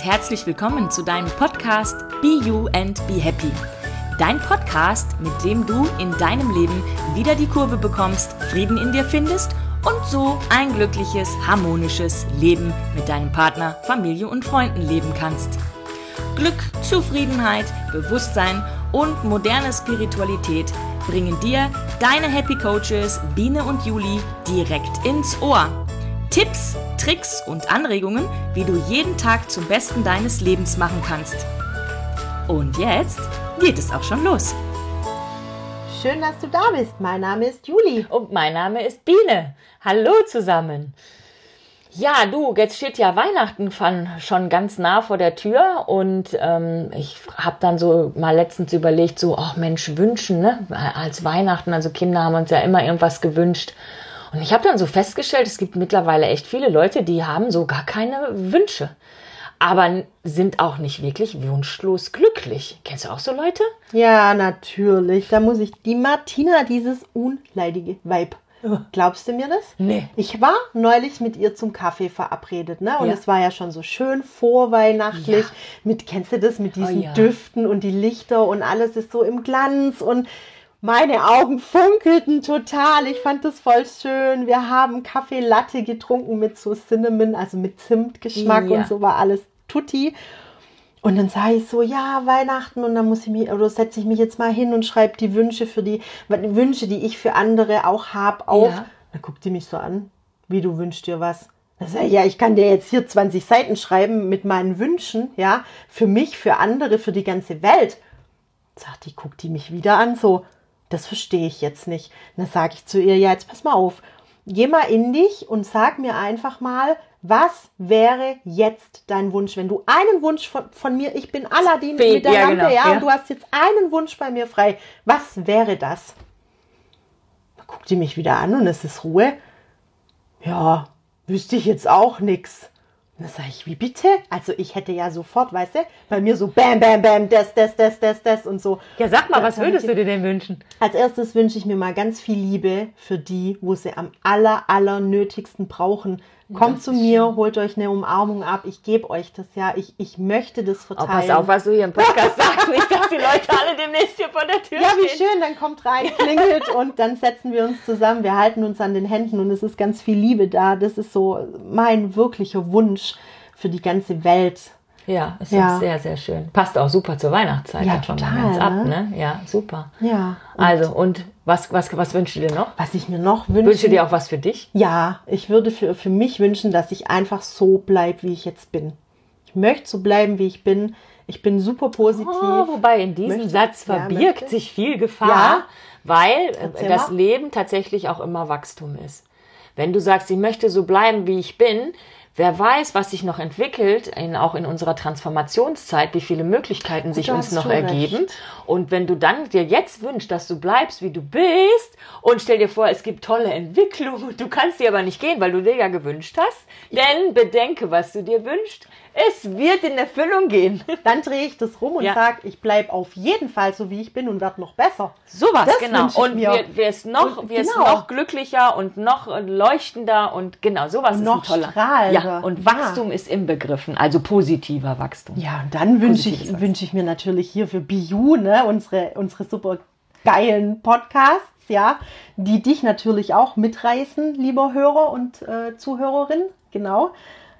herzlich willkommen zu deinem Podcast Be You and Be Happy. Dein Podcast, mit dem du in deinem Leben wieder die Kurve bekommst, Frieden in dir findest und so ein glückliches, harmonisches Leben mit deinem Partner, Familie und Freunden leben kannst. Glück, Zufriedenheit, Bewusstsein und moderne Spiritualität bringen dir deine Happy Coaches Biene und Juli direkt ins Ohr. Tipps, Tricks und Anregungen, wie du jeden Tag zum Besten deines Lebens machen kannst. Und jetzt geht es auch schon los. Schön, dass du da bist. Mein Name ist Juli. Und mein Name ist Biene. Hallo zusammen. Ja, du, jetzt steht ja Weihnachten schon ganz nah vor der Tür und ich habe dann so mal letztens überlegt, so, ach Mensch, wünschen, ne? Als Weihnachten, also Kinder haben uns ja immer irgendwas gewünscht. Und ich habe dann so festgestellt, es gibt mittlerweile echt viele Leute, die haben so gar keine Wünsche, aber sind auch nicht wirklich wunschlos glücklich. Kennst du auch so Leute? Ja, natürlich. Da muss ich die Martina, dieses unleidige Weib. Glaubst du mir das? Nee. Ich war neulich mit ihr zum Kaffee verabredet, ne? Und Ja. es war ja schon so schön vorweihnachtlich. Ja. Kennst du das? Mit diesen ja. Düften und die Lichter und alles ist so im Glanz und meine Augen funkelten total. Ich fand das voll schön. Wir haben Kaffee Latte getrunken mit so Cinnamon, also mit Zimtgeschmack Ja. und so war alles tutti. Und dann sage ich so, ja, Weihnachten und dann setze ich mich jetzt mal hin und schreibe die Wünsche die ich für andere auch habe, auf. Ja. Dann guckt die mich so an, wie du wünschst dir was. Dann sage ich, ja, ich kann dir jetzt hier 20 Seiten schreiben mit meinen Wünschen, ja, für mich, für andere, für die ganze Welt. Guckt die mich wieder an, so, das verstehe ich jetzt nicht. Dann sage ich zu ihr, ja, jetzt pass mal auf, geh mal in dich und sag mir einfach mal, was wäre jetzt dein Wunsch? Wenn du einen Wunsch von mir, ich bin Aladdin mit der Lampe, genau, ja. und du hast jetzt einen Wunsch bei mir frei. Was wäre das? Dann guckt die mich wieder an und es ist Ruhe. Ja, wüsste ich jetzt auch nix. Und dann sage ich, wie bitte? Also ich hätte ja sofort, weißt du, bei mir so bam, bam, bam, das und so. Ja, sag mal, was Dann würdest du dir denn wünschen? Als erstes wünsche ich mir mal ganz viel Liebe für die, wo sie am allernötigsten brauchen. Kommt zu mir, holt euch eine Umarmung ab. Ich gebe euch das, ja. Ich möchte das Oh, verteilen. pass auf, was du hier im Podcast sagst. Nicht, dass die Leute alle demnächst hier vor der Tür Ja, wie stehen. schön. Dann kommt rein, klingelt und dann setzen wir uns zusammen. Wir halten uns an den Händen und es ist ganz viel Liebe da. Das ist so mein wirklicher Wunsch für die ganze Welt. Ja, ist Ja. auch sehr, sehr schön. Passt auch super zur Weihnachtszeit. Ja, dann schon total, mal ganz ab, ne? ne? Ja, super. Ja. Also, und was wünschst du dir noch? Was ich mir noch wünsche. Wünschst du dir auch was für dich? Ja, ich würde für mich wünschen, dass ich einfach so bleibe, wie ich jetzt bin. Ich möchte so bleiben, wie ich bin. Ich bin super positiv. Wobei in diesem Möchte- Satz ja, verbirgt möchte. sich viel Gefahr, Ja. weil Erzähl das mal. Leben tatsächlich auch immer Wachstum ist. Wenn du sagst, ich möchte so bleiben, wie ich bin, wer weiß, was sich noch entwickelt, auch in unserer Transformationszeit, wie viele Möglichkeiten sich Du uns hast noch schon ergeben. recht. Und wenn du dann dir jetzt wünschst, dass du bleibst, wie du bist, und stell dir vor, es gibt tolle Entwicklungen, du kannst dir aber nicht gehen, weil du dir ja gewünscht hast, denn bedenke, was du dir wünschst, es wird in Erfüllung gehen. Dann drehe ich das rum und Ja. sage, ich bleibe auf jeden Fall so, wie ich bin und werde noch besser. Sowas, Das genau. wünsch ich Und mir. wirst Genau. noch glücklicher und noch leuchtender und genau, sowas ist noch ein toller. strahlender. Ja, und Ja. Wachstum ist inbegriffen, also positiver Wachstum. Ja, und dann wünsche Positives wünsch ich mir natürlich hier für Be You, ne, unsere super geilen Podcasts, ja, die dich natürlich auch mitreißen, lieber Hörer und Zuhörerin, genau.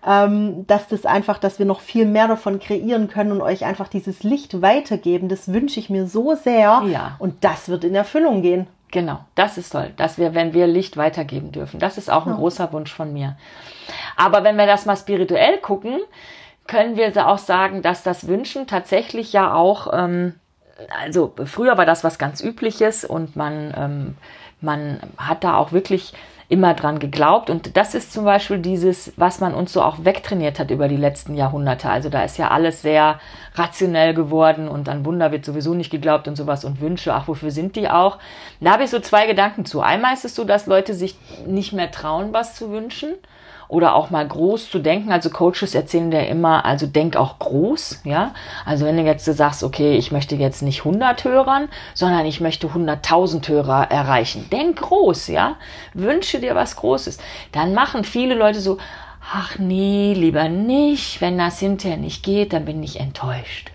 Dass wir noch viel mehr davon kreieren können und euch einfach dieses Licht weitergeben, das wünsche ich mir so sehr. Ja. Und das wird in Erfüllung gehen. Genau, das ist toll, wenn wir Licht weitergeben dürfen. Das ist auch ein großer Wunsch von mir. Aber wenn wir das mal spirituell gucken, können wir auch sagen, dass das Wünschen tatsächlich ja auch, also früher war das was ganz Übliches und man hat da auch wirklich immer dran geglaubt. Und das ist zum Beispiel dieses, was man uns so auch wegtrainiert hat über die letzten Jahrhunderte. Also da ist ja alles sehr rationell geworden und an Wunder wird sowieso nicht geglaubt und sowas und Wünsche, ach, wofür sind die auch? Da habe ich so zwei Gedanken zu. Einmal ist es so, dass Leute sich nicht mehr trauen, was zu wünschen. Oder auch mal groß zu denken. Also Coaches erzählen dir immer, also denk auch groß, ja. Also wenn du jetzt sagst, okay, ich möchte jetzt nicht 100 Hörern, sondern ich möchte 100.000 Hörer erreichen. Denk groß, ja. Wünsche dir was Großes. Dann machen viele Leute so, ach nee, lieber nicht. Wenn das hinterher nicht geht, dann bin ich enttäuscht.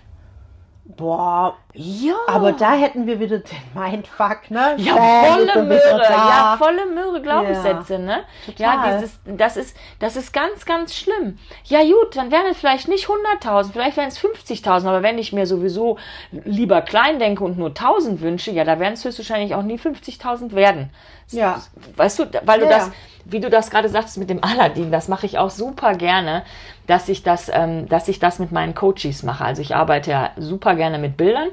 Boah, Ja. aber da hätten wir wieder den Mindfuck, ne? Ja, Bam, ist volle er wieder Möhre, da. ja, volle Möhre Glaubenssätze, ne? Total. Ja, das ist ganz, ganz schlimm. Ja gut, dann wären es vielleicht nicht 100.000, vielleicht wären es 50.000, aber wenn ich mir sowieso lieber klein denke und nur 1.000 wünsche, ja, da werden es höchstwahrscheinlich auch nie 50.000 werden. Ja. Weißt du, weil du Ja, das, ja. wie du das gerade sagst mit dem Aladdin, das mache ich auch super gerne, dass ich das mit meinen Coaches mache. Also ich arbeite ja super gerne mit Bildern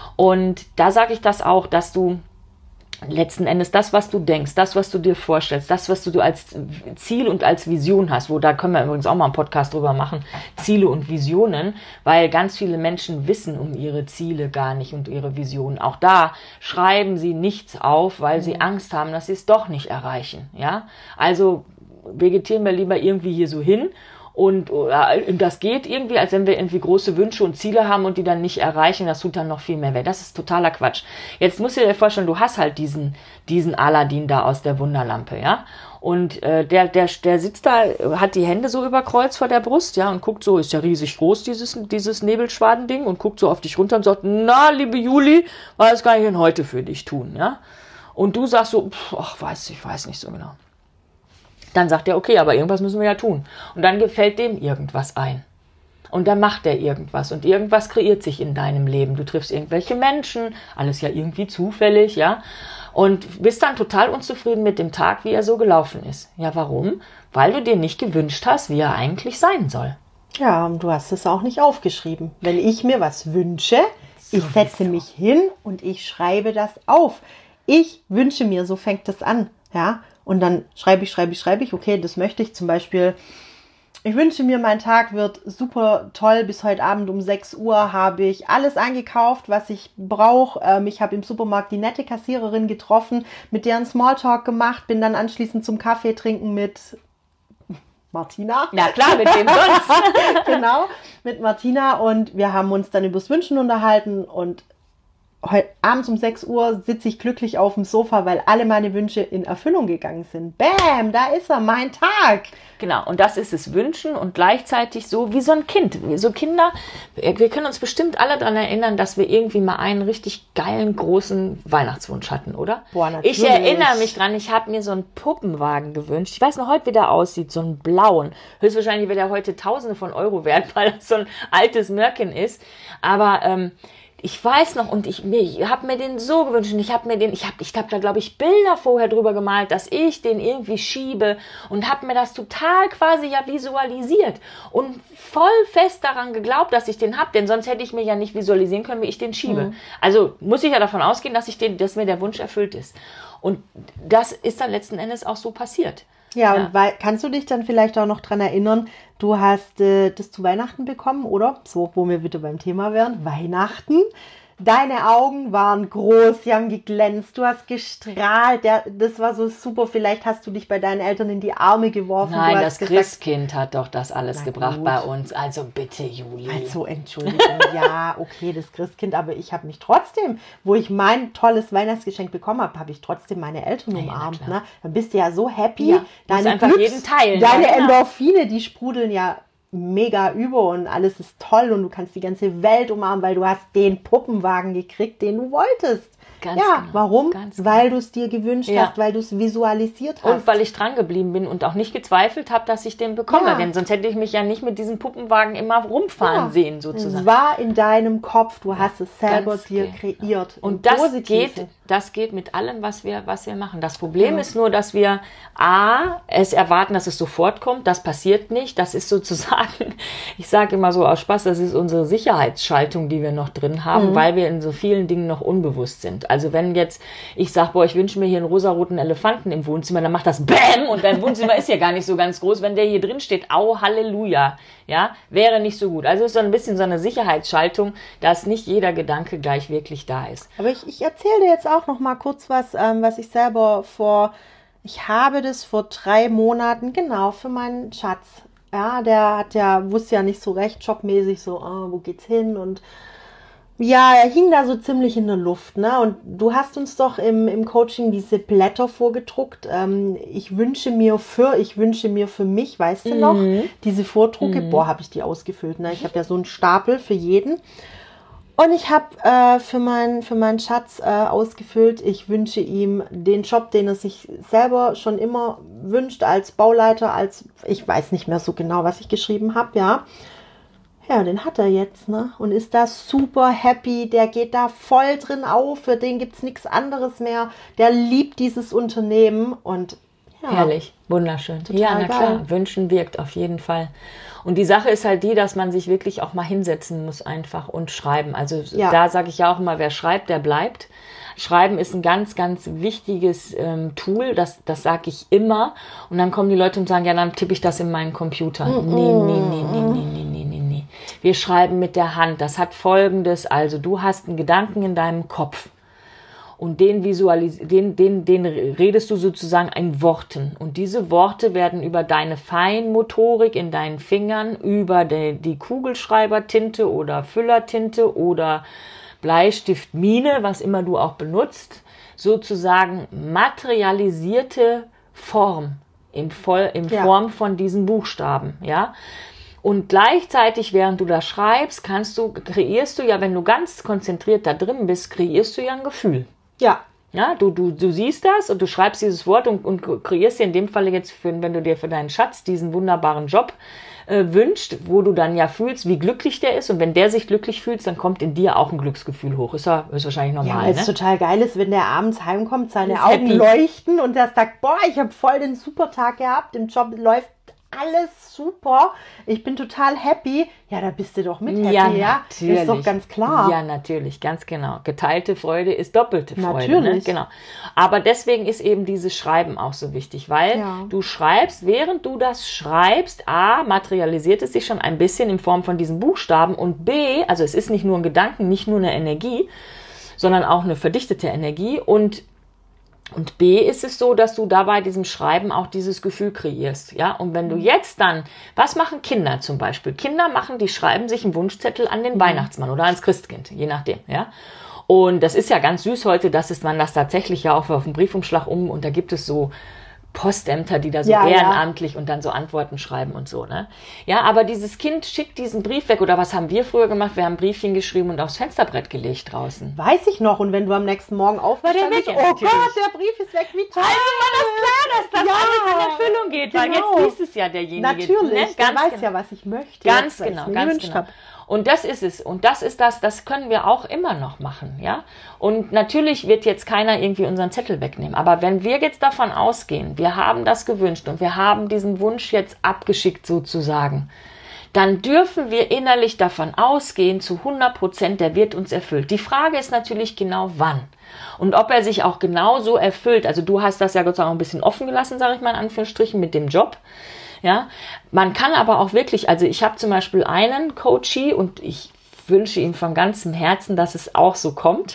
und da sage ich das auch, dass du letzten Endes das, was du denkst, das, was du dir vorstellst, das, was du als Ziel und als Vision hast, da können wir übrigens auch mal einen Podcast drüber machen, Ziele und Visionen, weil ganz viele Menschen wissen um ihre Ziele gar nicht und ihre Visionen. Auch da schreiben sie nichts auf, weil sie Angst haben, dass sie es doch nicht erreichen. Ja, also vegetieren wir lieber irgendwie hier so hin. Und das geht irgendwie, als wenn wir irgendwie große Wünsche und Ziele haben und die dann nicht erreichen, das tut dann noch viel mehr weh. Das ist totaler Quatsch. Jetzt musst du dir vorstellen, du hast halt diesen Aladdin da aus der Wunderlampe, ja. Und der sitzt da, hat die Hände so über Kreuz vor der Brust, ja, und guckt so, ist ja riesig groß, dieses Nebelschwadending, und guckt so auf dich runter und sagt, na, liebe Juli, was kann ich denn heute für dich tun, ja? Und du sagst so, ich weiß nicht so genau. Dann sagt er, okay, aber irgendwas müssen wir ja tun. Und dann gefällt dem irgendwas ein. Und dann macht er irgendwas. Und irgendwas kreiert sich in deinem Leben. Du triffst irgendwelche Menschen, alles ja irgendwie zufällig, ja. Und bist dann total unzufrieden mit dem Tag, wie er so gelaufen ist. Ja, warum? Weil du dir nicht gewünscht hast, wie er eigentlich sein soll. Ja, und du hast es auch nicht aufgeschrieben. Wenn ich mir was wünsche, ich setze mich hin und ich schreibe das auf. Ich wünsche mir, so fängt es an, ja. Und dann schreibe ich, okay, das möchte ich zum Beispiel. Ich wünsche mir, mein Tag wird super toll. Bis heute Abend um 6 Uhr habe ich alles eingekauft, was ich brauche. Ich habe im Supermarkt die nette Kassiererin getroffen, mit deren Smalltalk gemacht, bin dann anschließend zum Kaffee trinken mit Martina. Na klar, mit dem sonst. Genau, mit Martina, und wir haben uns dann übers Wünschen unterhalten, und heute abends um 6 Uhr sitze ich glücklich auf dem Sofa, weil alle meine Wünsche in Erfüllung gegangen sind. Bam, da ist er, mein Tag. Genau, und das ist es Wünschen und gleichzeitig so wie so ein Kind. So Kinder, wir können uns bestimmt alle daran erinnern, dass wir irgendwie mal einen richtig geilen, großen Weihnachtswunsch hatten, oder? Boah, natürlich. Ich erinnere mich dran, ich habe mir so einen Puppenwagen gewünscht. Ich weiß noch heute, wie der aussieht, so einen blauen. Höchstwahrscheinlich wird er heute Tausende von Euro wert, weil das so ein altes Mörken ist. Aber ich weiß noch, und ich habe mir den so gewünscht, und ich habe da, glaube ich, Bilder vorher drüber gemalt, dass ich den irgendwie schiebe, und habe mir das total quasi ja visualisiert und voll fest daran geglaubt, dass ich den habe, denn sonst hätte ich mir ja nicht visualisieren können, wie ich den schiebe. Also muss ich ja davon ausgehen, dass mir der Wunsch erfüllt ist. Und das ist dann letzten Endes auch so passiert. Ja, und kannst du dich dann vielleicht auch noch dran erinnern, du hast das zu Weihnachten bekommen, oder? So, wo wir wieder beim Thema wären. Weihnachten. Deine Augen waren groß, sie haben geglänzt, du hast gestrahlt, das war so super. Vielleicht hast du dich bei deinen Eltern in die Arme geworfen. Nein, du das hast gesagt, Christkind hat doch das alles gebracht gut. bei uns. Also bitte, Juli. Also Entschuldigung, ja, okay, das Christkind, aber ich habe mich trotzdem, wo ich mein tolles Weihnachtsgeschenk bekommen habe, habe ich trotzdem meine Eltern umarmt. klar. Ne? Dann bist du ja so happy. Ja, musst einfach jeden teilen. Deine Ja, genau. Endorphine, die sprudeln ja mega über, und alles ist toll, und du kannst die ganze Welt umarmen, weil du hast den Puppenwagen gekriegt, den du wolltest. Ganz ja, genau, warum? ganz genau. Weil du es dir gewünscht Ja. hast, weil du es visualisiert hast. Und weil ich dran geblieben bin und auch nicht gezweifelt habe, dass ich den bekomme. Ja. Denn sonst hätte ich mich ja nicht mit diesem Puppenwagen immer rumfahren sehen, Es sozusagen. war in deinem Kopf, du hast es selber ganz dir genau. kreiert. Und Im das Positiven. geht mit allem, was wir machen. Das Problem ist nur, dass wir es erwarten, dass es sofort kommt. Das passiert nicht. Das ist sozusagen, ich sage immer so aus Spaß, das ist unsere Sicherheitsschaltung, die wir noch drin haben, weil wir in so vielen Dingen noch unbewusst sind. Also wenn jetzt ich sage, ich wünsche mir hier einen rosaroten Elefanten im Wohnzimmer, dann macht das BÄM, und dein Wohnzimmer ist ja gar nicht so ganz groß. Wenn der hier drin steht, au, Halleluja, ja, wäre nicht so gut. Also ist so ein bisschen so eine Sicherheitsschaltung, dass nicht jeder Gedanke gleich wirklich da ist. Aber ich erzähle dir jetzt auch noch mal kurz was ich selber ich habe das vor 3 Monaten, genau, für meinen Schatz. Ja, der wusste ja nicht so recht, jobmäßig so, wo geht's hin, und Ja, er hing da so ziemlich in der Luft, ne? Und du hast uns doch im Coaching diese Blätter vorgedruckt. Ich wünsche mir für mich, weißt du noch? Diese Vordrucke, habe ich die ausgefüllt, ne? Ich habe ja so einen Stapel für jeden. Und ich habe für meinen Schatz ausgefüllt, ich wünsche ihm den Job, den er sich selber schon immer wünscht, als Bauleiter, ich weiß nicht mehr so genau, was ich geschrieben habe, ja. Ja, den hat er jetzt, ne? Und ist da super happy, der geht da voll drin auf, für den gibt's nichts anderes mehr. Der liebt dieses Unternehmen und ja. Herrlich, wunderschön. Total ja, na klar, geil. Wünschen wirkt auf jeden Fall. Und die Sache ist halt die, dass man sich wirklich auch mal hinsetzen muss einfach und schreiben. Also da sage ich ja auch immer, wer schreibt, der bleibt. Schreiben ist ein ganz, ganz wichtiges Tool, das sage ich immer. Und dann kommen die Leute und sagen, ja, dann tippe ich das in meinen Computer. Nee. Wir schreiben mit der Hand. Das hat Folgendes, also du hast einen Gedanken in deinem Kopf. Und den redest du sozusagen in Worten. Und diese Worte werden über deine Feinmotorik in deinen Fingern, über die Kugelschreibertinte oder Füllertinte oder Bleistiftmine, was immer du auch benutzt, sozusagen materialisierte Form in Form von diesen Buchstaben, ja. Und gleichzeitig, während du das schreibst, kreierst du ja, wenn du ganz konzentriert da drin bist, kreierst du ja ein Gefühl. Ja. Ja, du siehst das und du schreibst dieses Wort und kreierst dir in dem Fall jetzt, wenn du dir für deinen Schatz diesen wunderbaren Job wünscht, wo du dann ja fühlst, wie glücklich der ist. Und wenn der sich glücklich fühlt, dann kommt in dir auch ein Glücksgefühl hoch. Ist wahrscheinlich normal, ja, weil es ne? total geil ist, wenn der abends heimkommt, seine Ist Augen happy. leuchten und der sagt, boah, ich habe voll den super Tag gehabt, im Job läuft alles super, ich bin total happy. Ja, da bist du doch mit happy, ja? Natürlich. Ist doch ganz klar. Ja, natürlich, ganz genau. Geteilte Freude ist doppelte Freude. Natürlich. Ne? Genau. Aber deswegen ist eben dieses Schreiben auch so wichtig, weil du schreibst, während du das schreibst, A, materialisiert es sich schon ein bisschen in Form von diesen Buchstaben und B, also es ist nicht nur ein Gedanken, nicht nur eine Energie, sondern auch eine verdichtete Energie und B ist es so, dass du dabei diesem Schreiben auch dieses Gefühl kreierst, ja. Und wenn du jetzt dann, was machen Kinder zum Beispiel? Die schreiben sich einen Wunschzettel an den Weihnachtsmann oder ans Christkind, je nachdem, ja. Und das ist ja ganz süß heute, dass man das tatsächlich ja auch auf den Briefumschlag und da gibt es so Postämter, die da so ehrenamtlich und dann so Antworten schreiben und so, ne? Ja, aber dieses Kind schickt diesen Brief weg oder was haben wir früher gemacht? Wir haben ein Briefchen geschrieben und aufs Fensterbrett gelegt draußen. Weiß ich noch. Und wenn du am nächsten Morgen aufstehst, weg, oh natürlich. Gott, der Brief ist weg, wie toll. Dass das alles in Erfüllung geht, weil jetzt liest es ja derjenige. Natürlich, Ne? der weiß ja, was ich möchte. Ganz was ich genau, mir ganz gewünscht genau. habe. Und das ist es. Und das ist das können wir auch immer noch machen, ja. Und natürlich wird jetzt keiner irgendwie unseren Zettel wegnehmen. Aber wenn wir jetzt davon ausgehen, wir haben das gewünscht und wir haben diesen Wunsch jetzt abgeschickt sozusagen, dann dürfen wir innerlich davon ausgehen, zu 100%, der wird uns erfüllt. Die Frage ist natürlich genau wann. Und ob er sich auch genau so erfüllt. Also du hast das ja Gott sei Dank ein bisschen offen gelassen, sage ich mal in Anführungsstrichen, mit dem Job. Ja, man kann aber auch wirklich, also ich habe zum Beispiel einen Coachie und ich wünsche ihm von ganzem Herzen, dass es auch so kommt.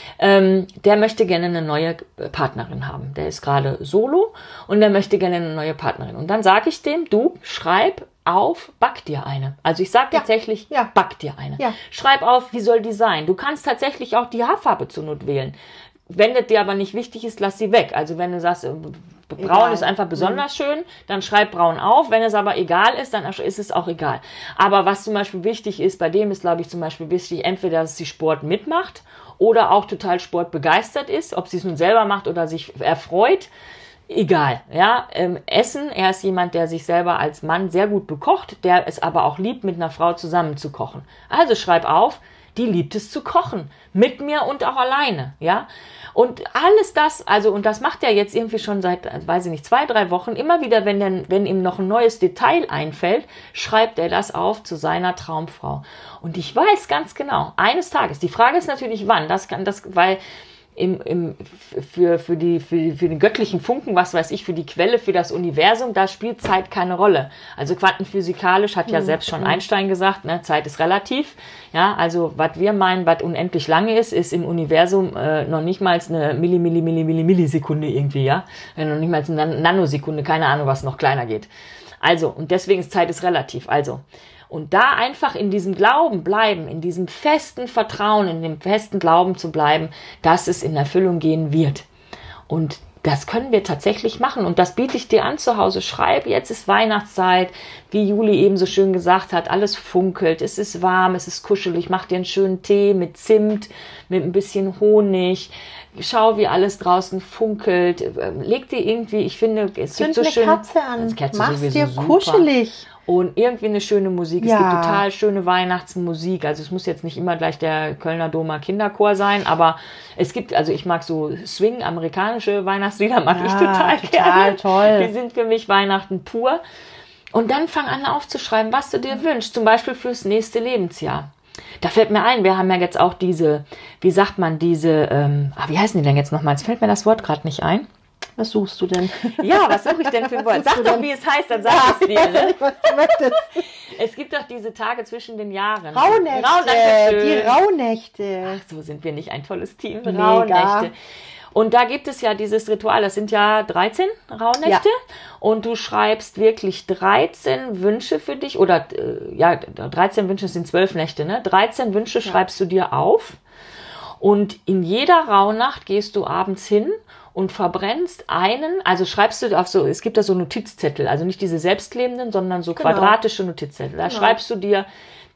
Der möchte gerne eine neue Partnerin haben. Der ist gerade solo und der möchte gerne eine neue Partnerin. Und dann sage ich dem, du schreib auf, back dir eine. Also ich sage tatsächlich, back dir eine. Ja. Schreib auf, wie soll die sein? Du kannst tatsächlich auch die Haarfarbe zur Not wählen. Wenn das dir aber nicht wichtig ist, lass sie weg. Also wenn du sagst, braun ist einfach besonders schön, dann schreib braun auf. Wenn es aber egal ist, dann ist es auch egal. Aber was zum Beispiel wichtig ist, bei dem ist, glaube ich, zum Beispiel wichtig, entweder, dass sie Sport mitmacht oder auch total sportbegeistert ist. Ob sie es nun selber macht oder sich erfreut, egal. Ja, Essen, er ist jemand, der sich selber als Mann sehr gut bekocht, der es aber auch liebt, mit einer Frau zusammen zu kochen. Also schreib auf, die liebt es zu kochen. Mit mir und auch alleine, ja. Und alles das, also, und das macht er jetzt irgendwie schon seit, weiß ich nicht, 2-3 Wochen, immer wieder, wenn ihm noch ein neues Detail einfällt, schreibt er das auf zu seiner Traumfrau. Und ich weiß ganz genau, eines Tages, die Frage ist natürlich wann, weil für den göttlichen Funken, was weiß ich, für die Quelle, für das Universum, da spielt Zeit keine Rolle. Also quantenphysikalisch hat ja selbst schon Einstein gesagt, ne, Zeit ist relativ. Ja, also was wir meinen, was unendlich lange ist im Universum noch nicht mal eine Millisekunde irgendwie, ja, noch nicht mal eine Nanosekunde, keine Ahnung, was noch kleiner geht. Also, und deswegen ist Zeit ist relativ. Also, Und da einfach in diesem Glauben bleiben, in diesem festen Vertrauen, in dem festen Glauben zu bleiben, dass es in Erfüllung gehen wird. Und das können wir tatsächlich machen und das biete ich dir an zu Hause. Schreib, jetzt ist Weihnachtszeit, wie Juli eben so schön gesagt hat, alles funkelt, es ist warm, es ist kuschelig, mach dir einen schönen Tee mit Zimt, mit ein bisschen Honig, schau, wie alles draußen funkelt, leg dir irgendwie, ich finde, es gibt so schön... Kerze an, Kerze mach's sowieso dir super. Kuschelig. Und irgendwie eine schöne Musik. Ja. Es gibt total schöne Weihnachtsmusik. Also es muss jetzt nicht immer gleich der Kölner Domer Kinderchor sein, aber es gibt, also ich mag so Swing, amerikanische Weihnachtslieder, mag ich total gerne. Toll. Die sind für mich Weihnachten pur. Und dann fang an aufzuschreiben, was du dir wünschst, zum Beispiel fürs nächste Lebensjahr. Da fällt mir ein, wir haben ja jetzt auch diese, wie sagt man, diese, wie heißen die denn jetzt nochmal? Jetzt fällt mir das Wort gerade nicht ein. Was suchst du denn? Ja, was suche ich denn für ein Wort? Sag doch, wie es heißt, dann sag ich es dir. Ne? Was du möchtest. Es gibt doch diese Tage zwischen den Jahren. Rauhnächte, die Rauhnächte. Ach, so sind wir nicht ein tolles Team. Mega. Rauhnächte. Und da gibt es ja dieses Ritual, das sind ja 13 Rauhnächte. Ja. Und du schreibst wirklich 13 Wünsche für dich. Oder 13 Wünsche sind 12 Nächte. Ne? 13 Wünsche schreibst du dir auf. Und in jeder Rauhnacht gehst du abends hin und verbrennst einen, also schreibst du auf so, es gibt da so Notizzettel, also nicht diese selbstklebenden, sondern so quadratische Notizzettel. Da schreibst du dir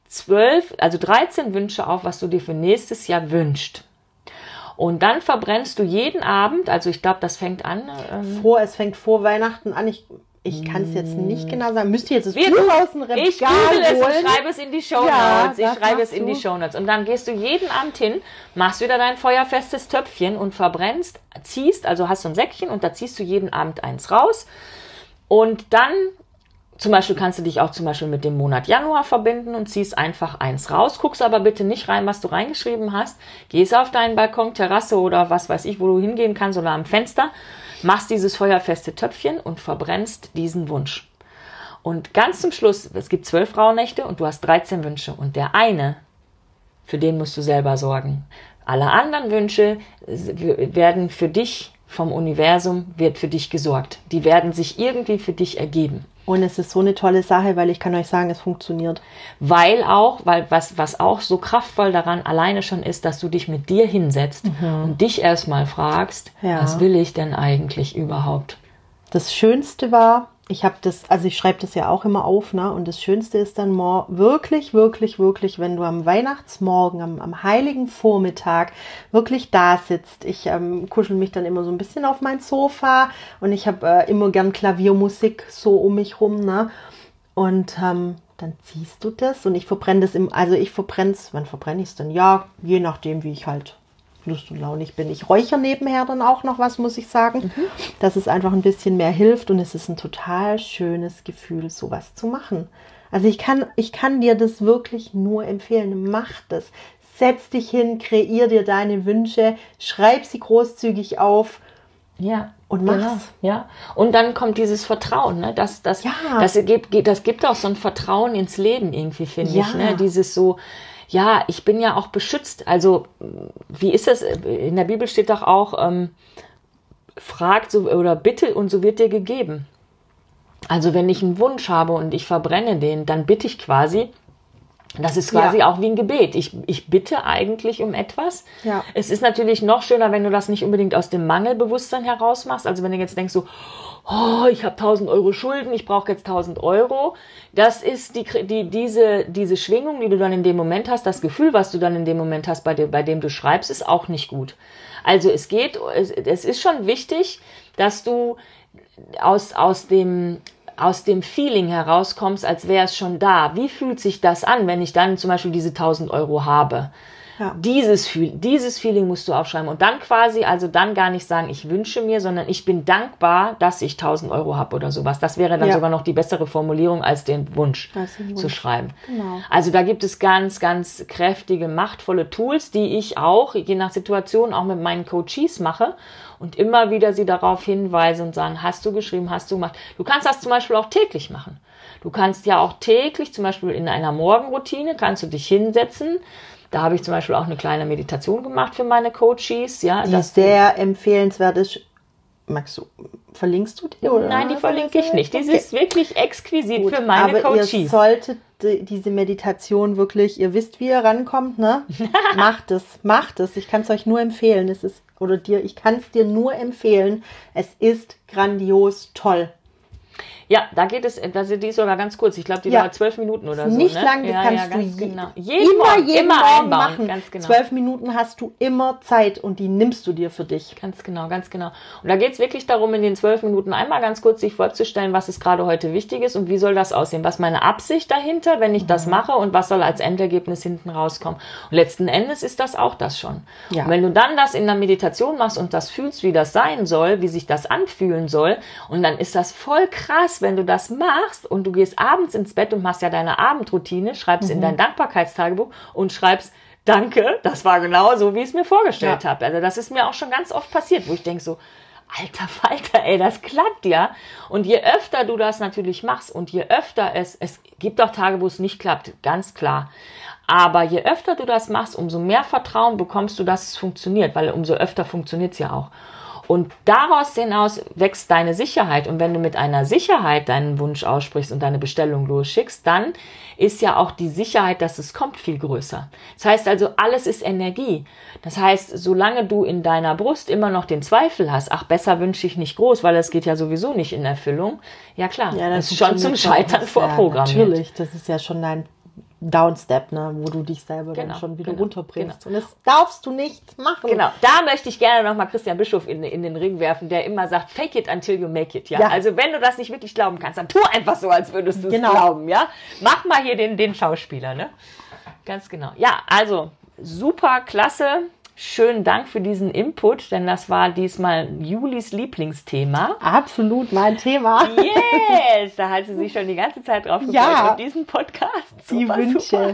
13 Wünsche auf, was du dir für nächstes Jahr wünschst. Und dann verbrennst du jeden Abend, also ich glaube, das fängt an. Es fängt vor Weihnachten an. Ich kann es jetzt nicht genau sagen. Müsst ihr jetzt das Buch aus dem Regal Ich google es und holen? schreibe es in die Shownotes. Ja, ich schreibe es in die Shownotes. Und dann gehst du jeden Abend hin, machst wieder dein feuerfestes Töpfchen und verbrennst, ziehst, also hast du ein Säckchen und da ziehst du jeden Abend eins raus. Und dann, zum Beispiel kannst du dich auch zum Beispiel mit dem Monat Januar verbinden und ziehst einfach eins raus. Guckst aber bitte nicht rein, was du reingeschrieben hast. Gehst auf deinen Balkon, Terrasse oder was weiß ich, wo du hingehen kannst oder am Fenster. Machst dieses feuerfeste Töpfchen und verbrennst diesen Wunsch. Und ganz zum Schluss, es gibt 12 Rauhnächte und du hast 13 Wünsche. Und der eine, für den musst du selber sorgen. Alle anderen Wünsche werden für dich vom Universum, wird für dich gesorgt. Die werden sich irgendwie für dich ergeben. Und es ist so eine tolle Sache, weil ich kann euch sagen, es funktioniert. Weil was auch so kraftvoll daran alleine schon ist, dass du dich mit dir hinsetzt und dich erstmal fragst, was will ich denn eigentlich überhaupt? Das Schönste war, ich schreibe das ja auch immer auf, ne? Und das Schönste ist dann wirklich, wirklich, wirklich, wenn du am Weihnachtsmorgen, am heiligen Vormittag wirklich da sitzt. Ich kuschel mich dann immer so ein bisschen auf mein Sofa und ich habe immer gern Klaviermusik so um mich rum, ne? Und dann ziehst du das und ich verbrenne das wann verbrenne ich es denn? Ja, je nachdem, wie ich halt Lust und launig bin. Ich räuchere nebenher dann auch noch was, muss ich sagen, dass es einfach ein bisschen mehr hilft und es ist ein total schönes Gefühl, sowas zu machen. Also ich kann dir das wirklich nur empfehlen. Mach das. Setz dich hin, kreier dir deine Wünsche, schreib sie großzügig auf. Ja. Und mach's. Genau, ja. Und dann kommt dieses Vertrauen, ne? Das gibt auch so ein Vertrauen ins Leben irgendwie, finde ich, ne? Dieses so, ja, ich bin ja auch beschützt. Also, wie ist das? In der Bibel steht doch auch, fragt oder bitte und so wird dir gegeben. Also, wenn ich einen Wunsch habe und ich verbrenne den, dann bitte ich quasi. Das ist quasi auch wie ein Gebet. Ich bitte eigentlich um etwas. Ja. Es ist natürlich noch schöner, wenn du das nicht unbedingt aus dem Mangelbewusstsein heraus machst. Also wenn du jetzt denkst so, ich habe 1.000 Euro Schulden, ich brauche jetzt 1.000 Euro. Das ist diese Schwingung, die du dann in dem Moment hast, das Gefühl, was du dann in dem Moment hast, bei dem du schreibst, ist auch nicht gut. Also es ist schon wichtig, dass du aus dem Feeling herauskommst, als wäre es schon da. Wie fühlt sich das an, wenn ich dann zum Beispiel diese 1.000 Euro habe? Ja. Dieses Feeling musst du aufschreiben und dann quasi, also dann gar nicht sagen, ich wünsche mir, sondern ich bin dankbar, dass ich 1.000 Euro habe oder sowas. Das wäre dann sogar noch die bessere Formulierung, als den Wunsch zu schreiben. Genau. Also da gibt es ganz, ganz kräftige, machtvolle Tools, die ich auch, je nach Situation, auch mit meinen Coaches mache und immer wieder sie darauf hinweise und sagen, hast du geschrieben, hast du gemacht. Du kannst das zum Beispiel auch täglich machen. Du kannst ja auch täglich, zum Beispiel in einer Morgenroutine, kannst du dich hinsetzen. Da habe ich zum Beispiel auch eine kleine Meditation gemacht für meine Coaches. Ja, die sehr empfehlenswert ist. Verlinkst du die? Oder? Nein, die verlinke ich nicht. Die ist wirklich exquisit für meine Coaches. Ihr solltet diese Meditation wirklich, ihr wisst, wie ihr rankommt, ne? Macht es. Ich kann es euch nur empfehlen. Ich kann es dir nur empfehlen. Es ist grandios toll. Ja, da geht es, die ist sogar ganz kurz. Ich glaube, die war 12 Minuten oder so. Nicht ne? lang, das kannst du jeden Morgen machen. Ganz genau. 12 Minuten hast du immer Zeit und die nimmst du dir für dich. Ganz genau. Und da geht es wirklich darum, in den 12 Minuten einmal ganz kurz sich vorzustellen, was ist gerade heute wichtig ist und wie soll das aussehen. Was ist meine Absicht dahinter, wenn ich das mache und was soll als Endergebnis hinten rauskommen. Und letzten Endes ist das auch das schon. Ja. Und wenn du dann das in der Meditation machst und das fühlst, wie das sein soll, wie sich das anfühlen soll, und dann ist das voll krass, wenn du das machst und du gehst abends ins Bett und machst ja deine Abendroutine, schreibst in dein Dankbarkeitstagebuch und schreibst, danke, das war genau so, wie ich es mir vorgestellt habe. Also das ist mir auch schon ganz oft passiert, wo ich denke so, alter Falter, ey, das klappt ja. Und je öfter du das natürlich machst und je öfter es gibt auch Tage, wo es nicht klappt, ganz klar. Aber je öfter du das machst, umso mehr Vertrauen bekommst du, dass es funktioniert, weil umso öfter funktioniert es ja auch. Und daraus hinaus wächst deine Sicherheit. Und wenn du mit einer Sicherheit deinen Wunsch aussprichst und deine Bestellung losschickst, dann ist ja auch die Sicherheit, dass es kommt, viel größer. Das heißt also, alles ist Energie. Das heißt, solange du in deiner Brust immer noch den Zweifel hast, ach, besser wünsche ich nicht groß, weil es geht ja sowieso nicht in Erfüllung. Ja klar, das ist schon zum Scheitern vorprogrammiert. Ja, natürlich, das ist ja schon dein Downstep, ne, wo du dich selber dann schon wieder runterbringst. Und das darfst du nicht machen. Genau, da möchte ich gerne nochmal Christian Bischof in den Ring werfen, der immer sagt, fake it until you make it. Ja? Also wenn du das nicht wirklich glauben kannst, dann tu einfach so, als würdest du es glauben. Ja? Mach mal hier den Schauspieler. Ne? Ganz genau. Ja, also super, klasse. Schönen Dank für diesen Input, denn das war diesmal Julis Lieblingsthema. Absolut mein Thema. Yes, da hat sie sich schon die ganze Zeit drauf gefreut auf diesen Podcast. Super, die Wünsche. Super.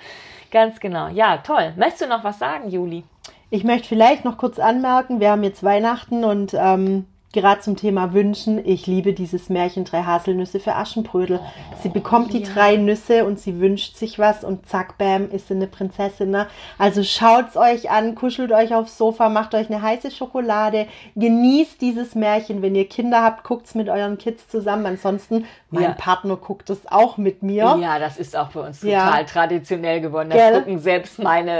Ganz genau. Ja, toll. Möchtest du noch was sagen, Juli? Ich möchte vielleicht noch kurz anmerken, wir haben jetzt Weihnachten und gerade zum Thema Wünschen, ich liebe dieses Märchen 3 Haselnüsse für Aschenbrödel. Sie bekommt die 3 Nüsse und sie wünscht sich was und zack, bam, ist sie eine Prinzessin. Ne? Also schaut's euch an, kuschelt euch aufs Sofa, macht euch eine heiße Schokolade, genießt dieses Märchen. Wenn ihr Kinder habt, guckt's mit euren Kids zusammen. Ansonsten, mein Partner guckt es auch mit mir. Ja, das ist auch bei uns total traditionell geworden. Das gucken selbst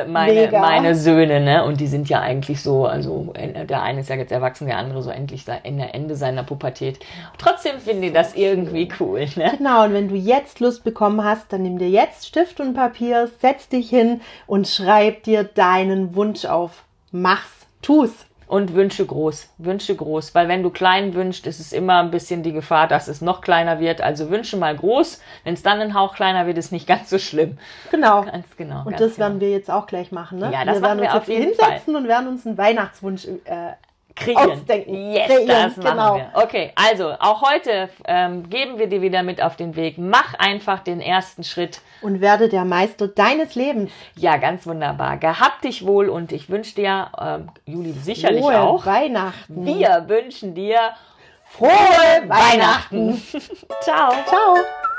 meine Söhne, ne? Und die sind ja eigentlich so, also der eine ist ja jetzt erwachsen, der andere so endlich in der Ende seiner Pubertät. Trotzdem finde ich das irgendwie cool. Ne? Genau, und wenn du jetzt Lust bekommen hast, dann nimm dir jetzt Stift und Papier, setz dich hin und schreib dir deinen Wunsch auf. Mach's, tu's. Und wünsche groß, weil wenn du klein wünschst, ist es immer ein bisschen die Gefahr, dass es noch kleiner wird. Also wünsche mal groß, wenn es dann ein Hauch kleiner wird, ist nicht ganz so schlimm. Genau. Ganz genau. Und das werden wir jetzt auch gleich machen, ne? Ja, das werden wir auf jeden Fall. Hinsetzen und werden uns einen Weihnachtswunsch ausdenken. Yes, das machen wir. Okay, also auch heute geben wir dir wieder mit auf den Weg. Mach einfach den ersten Schritt. Und werde der Meister deines Lebens. Ja, ganz wunderbar. Gehabt dich wohl und ich wünsche dir, Juli sicherlich frohe auch. Weihnachten. Wir wünschen dir frohe Weihnachten. Ciao. Ciao.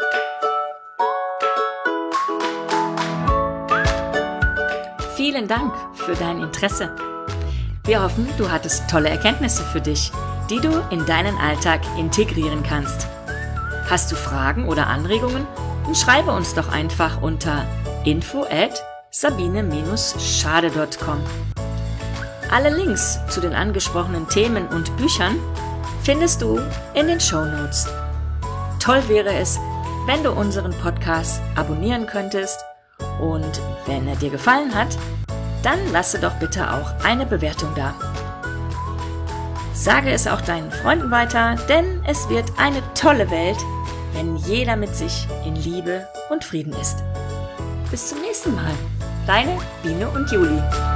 Vielen Dank für dein Interesse. Wir hoffen, du hattest tolle Erkenntnisse für dich, die du in deinen Alltag integrieren kannst. Hast du Fragen oder Anregungen? Dann schreibe uns doch einfach unter info@sabine-schade.com. Alle Links zu den angesprochenen Themen und Büchern findest du in den Shownotes. Toll wäre es, wenn du unseren Podcast abonnieren könntest und wenn er dir gefallen hat, dann lasse doch bitte auch eine Bewertung da. Sage es auch deinen Freunden weiter, denn es wird eine tolle Welt, wenn jeder mit sich in Liebe und Frieden ist. Bis zum nächsten Mal. Deine Biene und Juli.